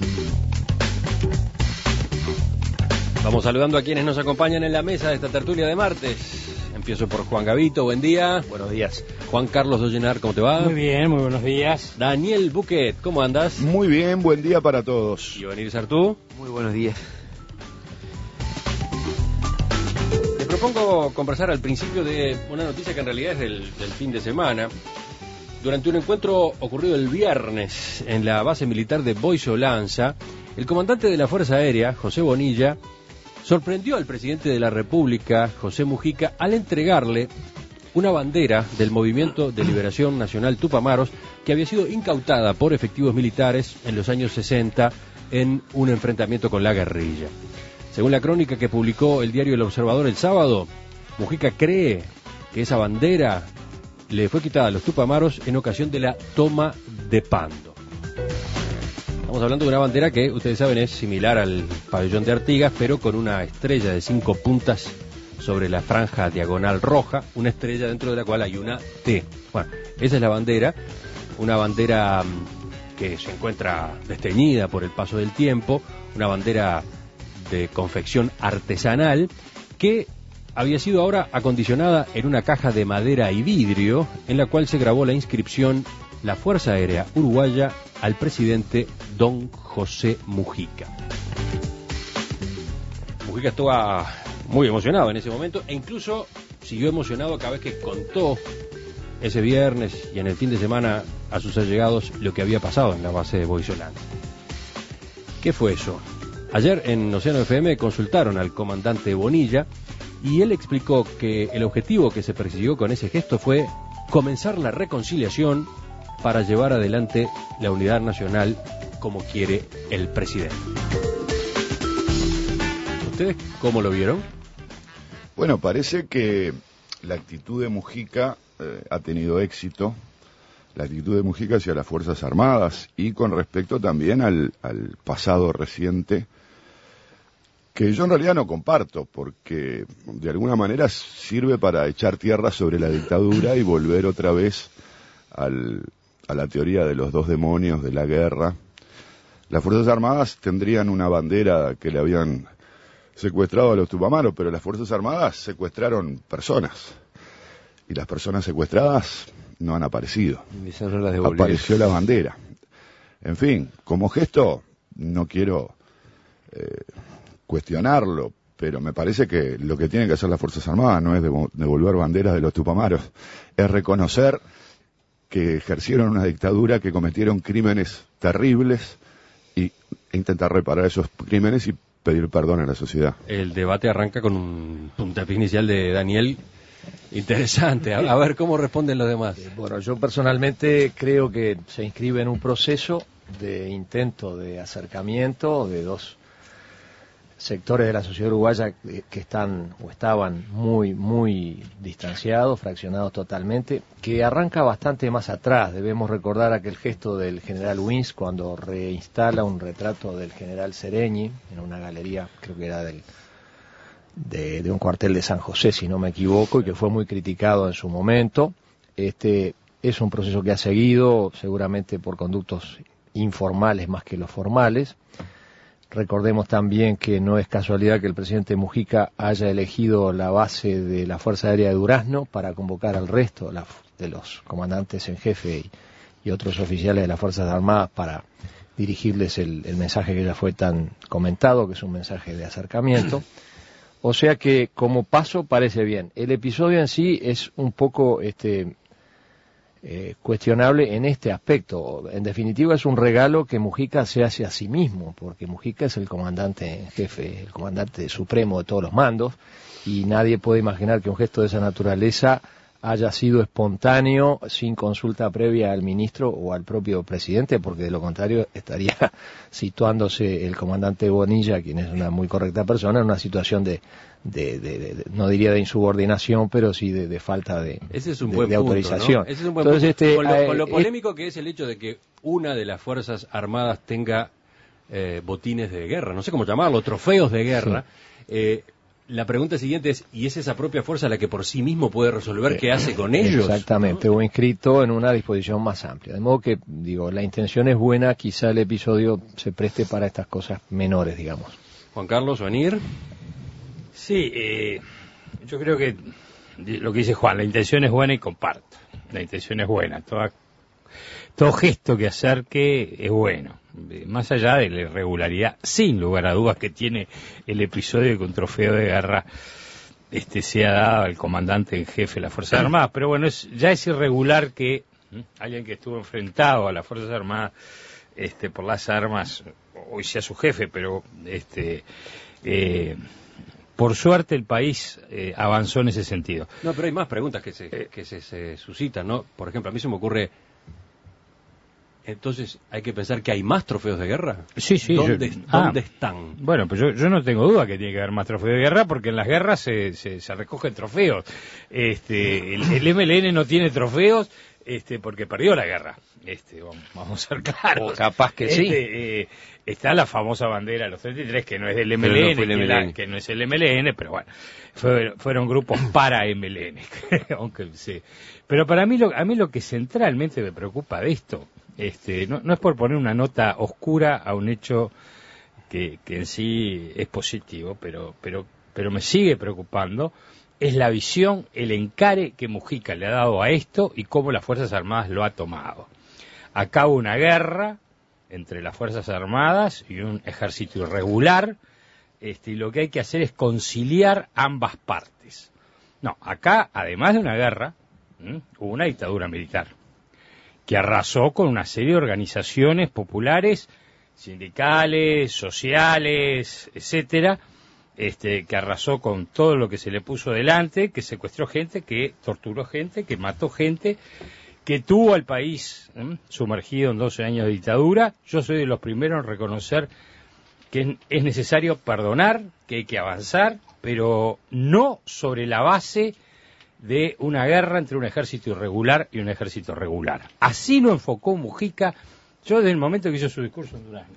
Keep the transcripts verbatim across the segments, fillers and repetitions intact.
Vamos saludando a quienes nos acompañan en la mesa de esta tertulia de martes. Empiezo por Juan Gavito, buen día. Buenos días. Juan Carlos Dollenar, ¿cómo te va? Muy bien, muy buenos días. Daniel Buquet, ¿cómo andas? Muy bien, buen día para todos. Y Benir Sartú. Muy buenos días. Te propongo conversar al principio de una noticia que en realidad es del, del fin de semana. Durante un encuentro ocurrido el viernes en la base militar de Boisolanza, el comandante de la Fuerza Aérea, José Bonilla, sorprendió al presidente de la República, José Mujica, al entregarle una bandera del Movimiento de Liberación Nacional Tupamaros que había sido incautada por efectivos militares en los años sesenta en un enfrentamiento con la guerrilla. Según la crónica que publicó el diario El Observador el sábado, Mujica cree que esa bandera le fue quitada a los Tupamaros en ocasión de la toma de Pando. Estamos hablando de una bandera que, ustedes saben, es similar al pabellón de Artigas, pero con una estrella de cinco puntas sobre la franja diagonal roja, una estrella dentro de la cual hay una T. Bueno, esa es la bandera, una bandera que se encuentra desteñida por el paso del tiempo, una bandera de confección artesanal que había sido ahora acondicionada en una caja de madera y vidrio, en la cual se grabó la inscripción "La Fuerza Aérea Uruguaya al presidente Don José Mujica". Mujica estaba muy emocionado en ese momento e incluso siguió emocionado cada vez que contó ese viernes y en el fin de semana a sus allegados lo que había pasado en la base de Boisolanza. ¿Qué fue eso? Ayer en Océano F M consultaron al comandante Bonilla y él explicó que el objetivo que se persiguió con ese gesto fue comenzar la reconciliación para llevar adelante la unidad nacional como quiere el presidente. ¿Ustedes cómo lo vieron? Bueno, parece que la actitud de Mujica eh, ha tenido éxito, la actitud de Mujica hacia las Fuerzas Armadas y con respecto también al, al pasado reciente, que yo en realidad no comparto, porque de alguna manera sirve para echar tierra sobre la dictadura y volver otra vez al, a la teoría de los dos demonios de la guerra. Las Fuerzas Armadas tendrían una bandera que le habían secuestrado a los Tupamaros, pero las Fuerzas Armadas secuestraron personas, y las personas secuestradas no han aparecido. Apareció la bandera. En fin, como gesto, no quiero eh, cuestionarlo, pero me parece que lo que tienen que hacer las Fuerzas Armadas no es devolver banderas de los Tupamaros, es reconocer que ejercieron una dictadura, que cometieron crímenes terribles y intentar reparar esos crímenes y pedir perdón a la sociedad. El debate arranca con un puntapié inicial de Daniel interesante. A, a ver cómo responden los demás. Bueno, yo personalmente creo que se inscribe en un proceso de intento de acercamiento de dos sectores de la sociedad uruguaya que están o estaban muy, muy distanciados, fraccionados totalmente, que arranca bastante más atrás. Debemos recordar aquel gesto del general Wins cuando reinstala un retrato del general Sereñi en una galería, creo que era del, de, de un cuartel de San José, si no me equivoco, y que fue muy criticado en su momento. Este es un proceso que ha seguido, seguramente por conductos informales más que los formales. Recordemos también que no es casualidad que el presidente Mujica haya elegido la base de la Fuerza Aérea de Durazno para convocar al resto de los comandantes en jefe y, y otros oficiales de las Fuerzas Armadas para dirigirles el, el mensaje que ya fue tan comentado, que es un mensaje de acercamiento. O sea que como paso parece bien. El episodio en sí es un poco este Eh, cuestionable en este aspecto. En definitiva es un regalo que Mujica se hace a sí mismo, porque Mujica es el comandante en jefe, el comandante supremo de todos los mandos, y nadie puede imaginar que un gesto de esa naturaleza haya sido espontáneo, sin consulta previa al ministro o al propio presidente, porque de lo contrario estaría situándose el comandante Bonilla, quien es una muy correcta persona, en una situación de, de, de, de, de no diría de insubordinación, pero sí de, de falta de, Ese es un de, buen de punto, autorización. ¿no? Ese es un buen Entonces, punto. Este, con, lo, eh, con lo eh, polémico que es el hecho de que una de las Fuerzas Armadas tenga eh, botines de guerra, no sé cómo llamarlo, trofeos de guerra, sí. eh, la pregunta siguiente es, ¿y es esa propia fuerza la que por sí mismo puede resolver qué hace con ellos? Exactamente, o inscrito en una disposición más amplia. De modo que, digo, la intención es buena, quizá el episodio se preste para estas cosas menores, digamos. Juan Carlos, Vanir. Sí, eh, yo creo que lo que dice Juan, la intención es buena y comparto. La intención es buena, toda, todo gesto que acerque es bueno. Más allá de la irregularidad, sin lugar a dudas, que tiene el episodio con trofeo de guerra, este se ha dado al comandante en jefe de las Fuerzas Armadas, pero bueno, es, ya es irregular que ¿eh? alguien que estuvo enfrentado a las Fuerzas Armadas este, por las armas, hoy sea su jefe, pero este eh, por suerte el país eh, avanzó en ese sentido. No, pero hay más preguntas que se, eh, que se, se suscitan, ¿no? Por ejemplo, a mí se me ocurre... Entonces, ¿hay que pensar que hay más trofeos de guerra? Sí, sí. ¿Dónde, yo, ¿dónde ah, están? Bueno, pues yo, yo no tengo duda que tiene que haber más trofeos de guerra, porque en las guerras se, se, se recogen trofeos. Este, el, el M L N no tiene trofeos este, porque perdió la guerra. Este, vamos, vamos a ser claros. O capaz que este, sí. Eh, está la famosa bandera de los treinta y tres, que no es del M L N, no el M L N. Que, la, que no es el M L N, pero bueno, fue, fueron grupos para M L N. Aunque sí. Pero para mí, lo, a mí lo que centralmente me preocupa de esto, Este, no, no es por poner una nota oscura a un hecho que, que en sí es positivo, pero, pero, pero me sigue preocupando, es la visión, el encare que Mujica le ha dado a esto y cómo las Fuerzas Armadas lo ha tomado. Acá hubo una guerra entre las Fuerzas Armadas y un ejército irregular, este, y lo que hay que hacer es conciliar ambas partes. No, acá, además de una guerra, ¿m? hubo una dictadura militar que arrasó con una serie de organizaciones populares, sindicales, sociales, etcétera, este, que arrasó con todo lo que se le puso delante, que secuestró gente, que torturó gente, que mató gente, que tuvo al país ¿eh? sumergido en doce años de dictadura. Yo soy de los primeros en reconocer que es necesario perdonar, que hay que avanzar, pero no sobre la base de una guerra entre un ejército irregular y un ejército regular. Así lo enfocó Mujica, yo desde el momento que hizo su discurso en Durazno.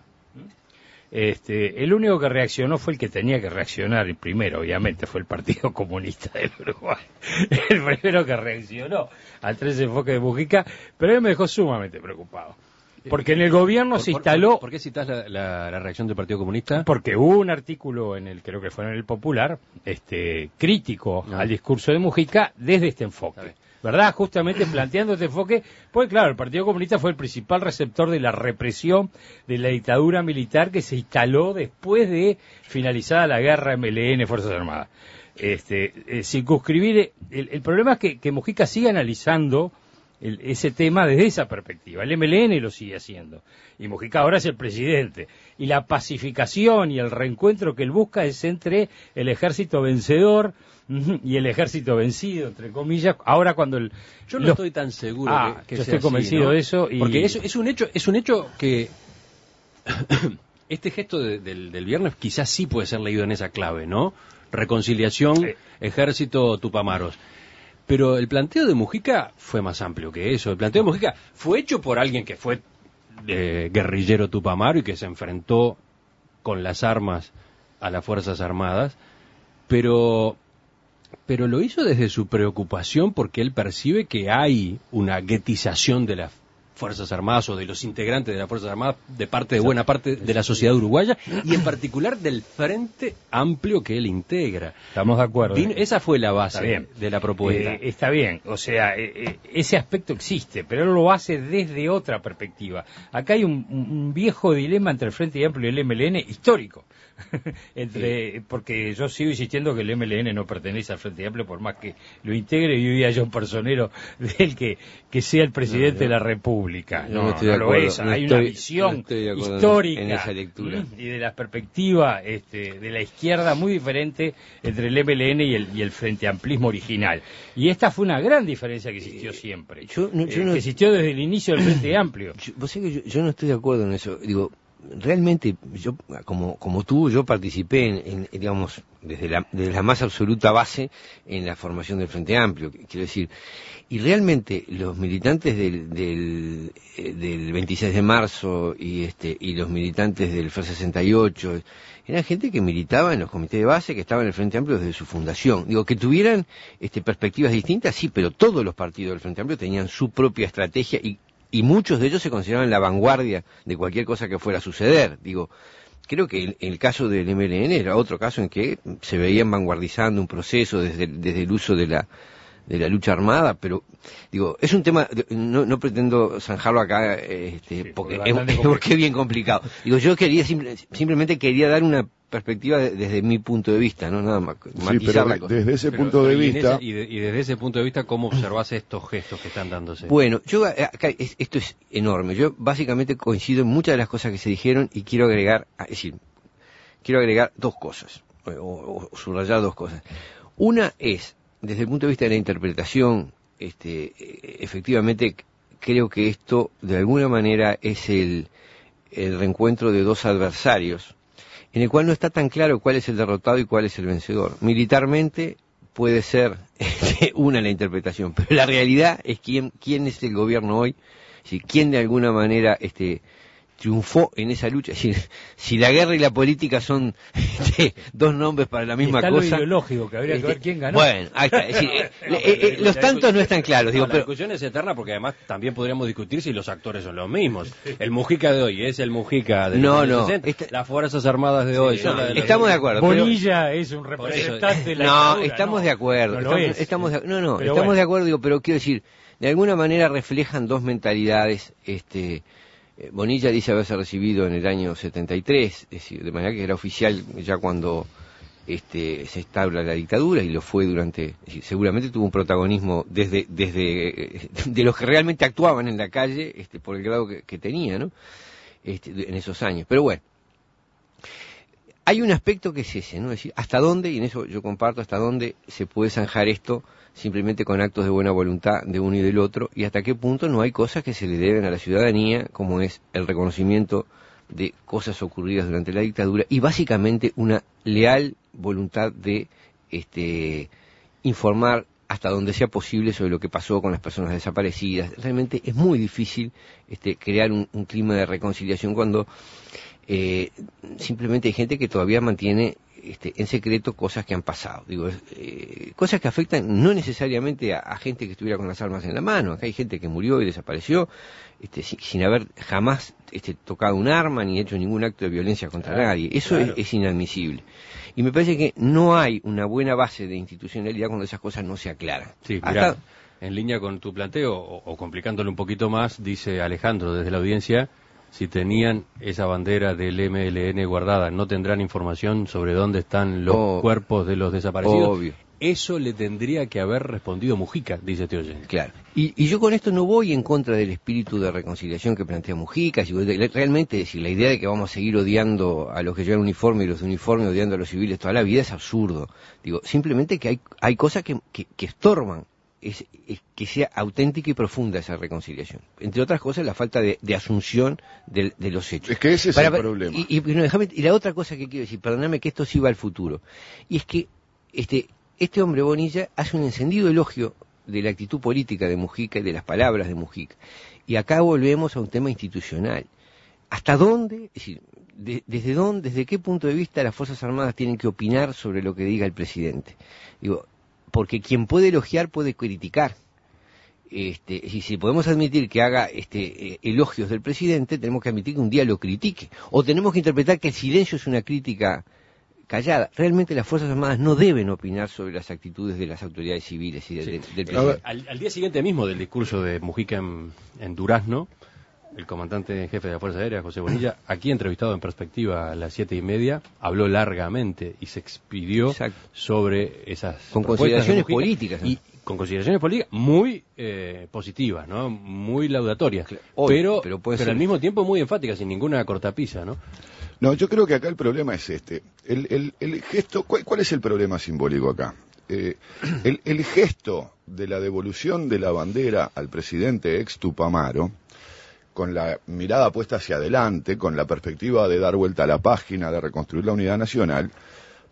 Este, el único que reaccionó fue el que tenía que reaccionar primero, obviamente, fue el Partido Comunista del Uruguay. El primero que reaccionó a tres enfoques de Mujica, pero él me dejó sumamente preocupado. Porque en el gobierno ¿Por, se por, instaló... ¿Por, por qué citas la, la, la reacción del Partido Comunista? Porque hubo un artículo en el, creo que fue en el Popular, este, crítico no. al discurso de Mujica desde este enfoque. ¿Verdad? Justamente planteando este enfoque, pues claro, el Partido Comunista fue el principal receptor de la represión de la dictadura militar que se instaló después de finalizada la guerra M L N, Fuerzas Armadas. Este, eh, circunscribir, el, el problema es que, que Mujica sigue analizando El, ese tema desde esa perspectiva. El M L N lo sigue haciendo y Mujica ahora es el presidente, y la pacificación y el reencuentro que él busca es entre el ejército vencedor y el ejército vencido, entre comillas. Ahora cuando el yo no los... estoy tan seguro ah, que, que yo sea estoy convencido así, ¿no? de eso y... porque es, es un hecho es un hecho que este gesto de, del, del viernes quizás sí puede ser leído en esa clave, ¿no? Reconciliación, sí. Ejército Tupamaros. Pero el planteo de Mujica fue más amplio que eso. El planteo de Mujica fue hecho por alguien que fue eh, guerrillero tupamaro y que se enfrentó con las armas a las Fuerzas Armadas, pero, pero lo hizo desde su preocupación porque él percibe que hay una guetización de las Fuerzas Armadas o de los integrantes de las Fuerzas Armadas de parte de buena parte de la sociedad uruguaya y en particular del Frente Amplio que él integra. Estamos de acuerdo. Vino, esa fue la base de la propuesta. Eh, está bien, o sea, eh, ese aspecto existe, pero él lo hace desde otra perspectiva. Acá hay un, un viejo dilema entre el Frente Amplio y el M L N histórico. entre sí. Porque yo sigo insistiendo que el M L N no pertenece al Frente Amplio por más que lo integre y hoy haya un personero del que, que sea el presidente no, no. de la República. No, no, no lo es. No hay estoy, una visión no histórica en esa lectura y de la perspectiva este, de la izquierda muy diferente entre el M L N y el, y el Frente Amplismo original. Y esta fue una gran diferencia que existió siempre. Yo, no, yo eh, no, que existió desde el inicio del Frente Amplio. Yo, vos sabés que yo, yo no estoy de acuerdo en eso. Digo, realmente yo como como tú yo participé en, en digamos desde la, desde la más absoluta base en la formación del Frente Amplio, quiero decir, y realmente los militantes del, del, del veintiséis de marzo y este y los militantes del F E R sesenta y ocho eran gente que militaba en los comités de base, que estaba en el Frente Amplio desde su fundación. Digo, que tuvieran este, perspectivas distintas, sí, pero todos los partidos del Frente Amplio tenían su propia estrategia y, y muchos de ellos se consideraban la vanguardia de cualquier cosa que fuera a suceder. Digo, creo que el, el caso del M L N era otro caso en que se veían vanguardizando un proceso desde, desde el uso de la de la lucha armada, pero digo, es un tema, no, no pretendo zanjarlo acá, este, sí, porque, es, porque es bien complicado. Digo, yo quería simple, simplemente quería dar una perspectiva de, desde mi punto de vista, no nada más. Sí, pero de, desde ese pero, punto de y vista esa, y, de, y desde ese punto de vista, ¿cómo observás estos gestos que están dándose? Bueno, yo acá es, esto es enorme. Yo básicamente coincido en muchas de las cosas que se dijeron y quiero agregar, es decir, quiero agregar dos cosas o, o, o subrayar dos cosas. Una es desde el punto de vista de la interpretación, este, efectivamente creo que esto de alguna manera es el, el reencuentro de dos adversarios, en el cual no está tan claro cuál es el derrotado y cuál es el vencedor. Militarmente puede ser este, una la interpretación, pero la realidad es quién, quién es el gobierno hoy, si quién de alguna manera este, triunfó en esa lucha. Es decir, si la guerra y la política son este, dos nombres para la misma está cosa. Lo ideológico, que habría este, que ver quién ganó. Bueno, ahí está. Es decir, eh, eh, eh, los tantos no están claros. Digo, no, pero... La discusión es eterna porque además también podríamos discutir si los actores son los mismos. El Mujica de hoy es el Mujica de los no, años no, sesenta. esta... Las Fuerzas Armadas de hoy sí, son no, la de estamos los... de acuerdo. Bonilla pero... es un representante de la No, dictadura, estamos no, de acuerdo. no estamos, es, estamos de... no, no, pero estamos bueno. de acuerdo, digo, pero quiero decir, de alguna manera reflejan dos mentalidades, este... Bonilla dice haberse recibido en el año setenta y tres, es decir, de manera que era oficial ya cuando este, se instaura la dictadura y lo fue durante, es decir, seguramente tuvo un protagonismo desde, desde de los que realmente actuaban en la calle, este, por el grado que, que tenía, ¿no? Este, en esos años. Pero bueno, hay un aspecto que es ese, ¿no? Es decir, hasta dónde, y en eso yo comparto, hasta dónde se puede zanjar esto simplemente con actos de buena voluntad de uno y del otro, y hasta qué punto no hay cosas que se le deben a la ciudadanía, como es el reconocimiento de cosas ocurridas durante la dictadura, y básicamente una leal voluntad de este, informar hasta donde sea posible sobre lo que pasó con las personas desaparecidas. Realmente es muy difícil este, crear un, un clima de reconciliación cuando eh, simplemente hay gente que todavía mantiene Este, en secreto cosas que han pasado, digo, eh, cosas que afectan no necesariamente a, a gente que estuviera con las armas en la mano. Acá hay gente que murió y desapareció este, sin, sin haber jamás este, tocado un arma ni hecho ningún acto de violencia contra claro, nadie. Eso claro. es, es inadmisible. Y me parece que no hay una buena base de institucionalidad cuando esas cosas no se aclaran. Sí, mirá, Hasta... en línea con tu planteo, o, o complicándolo un poquito más, dice Alejandro desde la audiencia: si tenían esa bandera del M L N guardada, ¿no tendrán información sobre dónde están los oh, cuerpos de los desaparecidos? Obvio. Eso le tendría que haber respondido Mujica, dice este oyente. Claro. Y, y yo con esto no voy en contra del espíritu de reconciliación que plantea Mujica. Si realmente, si la idea de que vamos a seguir odiando a los que llevan uniforme y los de uniforme odiando a los civiles toda la vida es absurdo. Digo, simplemente que hay, hay cosas que, que, que estorban. Es, es que sea auténtica y profunda esa reconciliación. Entre otras cosas, la falta de, de asunción de, de los hechos. Es que ese es Para, el problema. Y, y, no, déjame, y la otra cosa que quiero decir, perdóname que esto sí va al futuro, y es que este, este hombre Bonilla hace un encendido elogio de la actitud política de Mujica y de las palabras de Mujica. Y acá volvemos a un tema institucional. ¿Hasta dónde, es decir, de, desde dónde, desde qué punto de vista las Fuerzas Armadas tienen que opinar sobre lo que diga el presidente? Digo, porque quien puede elogiar puede criticar. Este, y si podemos admitir que haga este, eh, elogios del presidente, tenemos que admitir que un día lo critique. O tenemos que interpretar que el silencio es una crítica callada. Realmente las Fuerzas Armadas no deben opinar sobre las actitudes de las autoridades civiles y de, sí. de, del presidente. Al, al día siguiente mismo del discurso de Mujica en, en Durazno, el comandante en jefe de la Fuerza Aérea, José Bonilla, aquí entrevistado en Perspectiva a las siete y media, habló largamente y se expidió Exacto. sobre esas con consideraciones políticas, ¿no? Y con consideraciones políticas muy eh, positivas, ¿no? Muy laudatorias, claro. pero, pero, pero al mismo tiempo muy enfáticas, sin ninguna cortapisa, ¿no? No, yo creo que acá el problema es este. El, el, el gesto, ¿cuál, ¿cuál es el problema simbólico acá? Eh, el, el gesto de la devolución de la bandera al presidente ex Tupamaro, con la mirada puesta hacia adelante, con la perspectiva de dar vuelta a la página, de reconstruir la unidad nacional,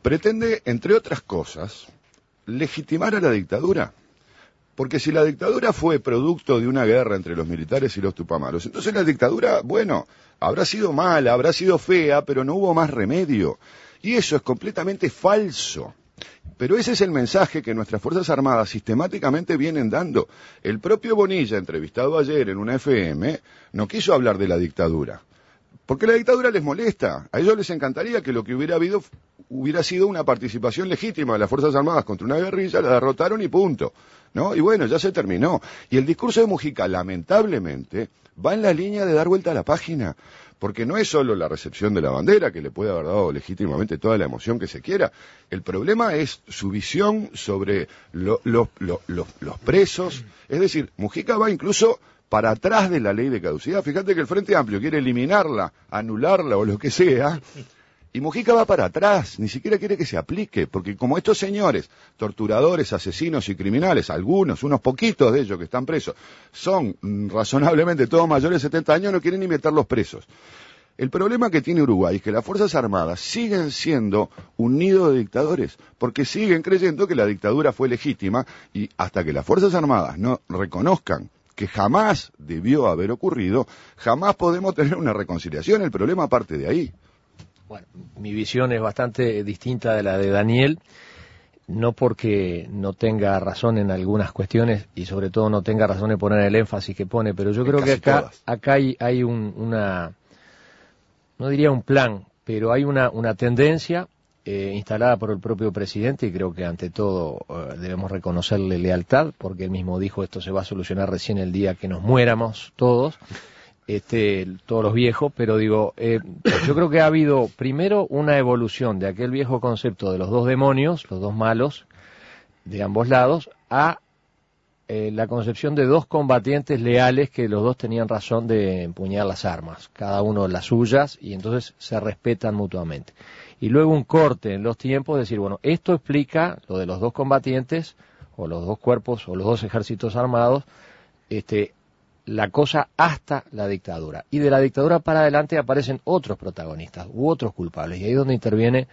pretende, entre otras cosas, legitimar a la dictadura. Porque si la dictadura fue producto de una guerra entre los militares y los tupamaros, entonces la dictadura, bueno, habrá sido mala, habrá sido fea, pero no hubo más remedio. Y eso es completamente falso. Pero ese es el mensaje que nuestras Fuerzas Armadas sistemáticamente vienen dando. El propio Bonilla, entrevistado ayer en una F M, no quiso hablar de la dictadura. Porque la dictadura les molesta. A ellos les encantaría que lo que hubiera habido hubiera sido una participación legítima de las Fuerzas Armadas contra una guerrilla, la derrotaron y punto, ¿no? Y bueno, ya se terminó. Y el discurso de Mujica, lamentablemente, va en la línea de dar vuelta a la página, porque no es solo la recepción de la bandera, que le puede haber dado legítimamente toda la emoción que se quiera. El problema es su visión sobre lo, lo, lo, lo, los presos. Es decir, Mujica va incluso para atrás de la ley de caducidad. Fíjate que el Frente Amplio quiere eliminarla, anularla o lo que sea, y Mujica va para atrás, ni siquiera quiere que se aplique, porque como estos señores, torturadores, asesinos y criminales, algunos, unos poquitos de ellos que están presos, son mm, razonablemente todos mayores de setenta años, no quieren ni meterlos presos. El problema que tiene Uruguay es que las Fuerzas Armadas siguen siendo un nido de dictadores, porque siguen creyendo que la dictadura fue legítima, y hasta que las Fuerzas Armadas no reconozcan que jamás debió haber ocurrido, jamás podemos tener una reconciliación. El problema parte de ahí. Bueno, mi visión es bastante distinta de la de Daniel, no porque no tenga razón en algunas cuestiones y sobre todo no tenga razón en poner el énfasis que pone, pero yo creo que acá, acá hay, hay un, una, no diría un plan, pero hay una, una tendencia eh, instalada por el propio presidente, y creo que ante todo eh, debemos reconocerle lealtad, porque él mismo dijo esto se va a solucionar recién el día que nos muéramos todos. Este, todos los viejos, pero digo, eh, yo creo que ha habido primero una evolución de aquel viejo concepto de los dos demonios, los dos malos, de ambos lados, a eh, la concepción de dos combatientes leales que los dos tenían razón de empuñar las armas, cada uno las suyas, y entonces se respetan mutuamente. Y luego un corte en los tiempos, decir, bueno, esto explica lo de los dos combatientes, o los dos cuerpos, o los dos ejércitos armados, este, la cosa hasta la dictadura. Y de la dictadura para adelante aparecen otros protagonistas u otros culpables. Y ahí es donde interviene,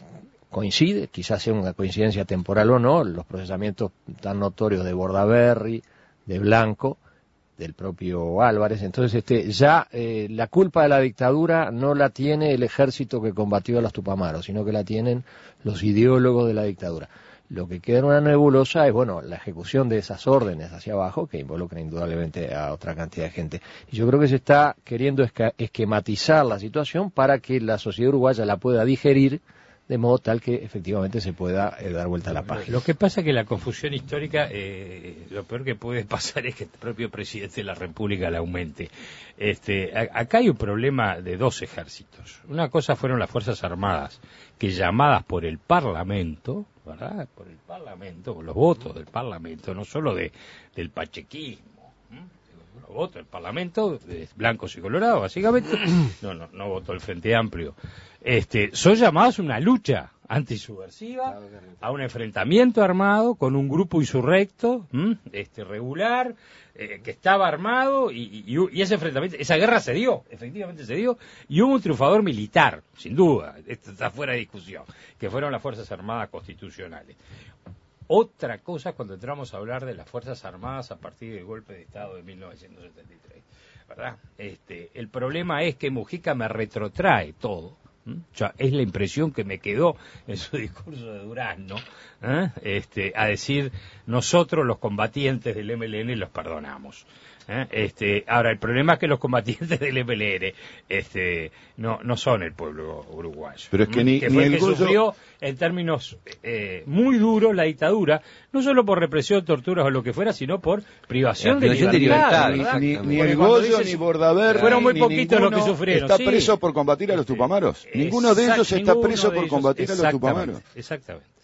coincide, quizás sea una coincidencia temporal o no, los procesamientos tan notorios de Bordaberry, de Blanco, del propio Álvarez. Entonces, este, ya eh, la culpa de la dictadura no la tiene el ejército que combatió a los Tupamaros, sino que la tienen los ideólogos de la dictadura. Lo que queda en una nebulosa es, bueno, la ejecución de esas órdenes hacia abajo, que involucra indudablemente a otra cantidad de gente. Y yo creo que se está queriendo esquematizar la situación para que la sociedad uruguaya la pueda digerir, de modo tal que efectivamente se pueda eh, dar vuelta a la página. Lo que pasa es que la confusión histórica, eh, lo peor que puede pasar es que el propio presidente de la República la aumente. Este, a, acá hay un problema de dos ejércitos. Una cosa fueron las Fuerzas Armadas, que llamadas por el Parlamento, ¿verdad? Por el Parlamento, con los votos del Parlamento, no solo de del pachequismo, ¿m? Los votos del Parlamento, de blancos y colorados, básicamente, no, no, no votó el Frente Amplio. Este, son llamados a una lucha antisubversiva, a un enfrentamiento armado con un grupo insurrecto, ¿m? este regular, eh, que estaba armado, y, y, y ese enfrentamiento, esa guerra se dio, efectivamente se dio, y hubo un triunfador militar, sin duda, esto está fuera de discusión, que fueron las Fuerzas Armadas Constitucionales. Otra cosa cuando entramos a hablar de las Fuerzas Armadas a partir del golpe de Estado de mil novecientos setenta y tres, ¿verdad? Este, el problema es que Mujica me retrotrae todo. ¿Mm? O sea, es la impresión que me quedó en su discurso de Durazno, ¿eh? este, a decir, nosotros los combatientes del M L N los perdonamos. ¿Eh? Este, ahora, el problema es que los combatientes del M L N este, no, no son el pueblo uruguayo. Pero es que ni, que ni fue el el que Goyo... sufrió en términos eh, muy duros la dictadura, no solo por represión, torturas o lo que fuera, sino por privación, de, privación libertad, de libertad. Ni, ni Porque el cuando Goyo, dices, ni Bordaberry, fueron muy ni poquitos los que ninguno sufrieron. está sí. preso por combatir a los Tupamaros. Ninguno de ellos está Ninguno preso de por ellos, combatir a los Tupamaros. Exactamente.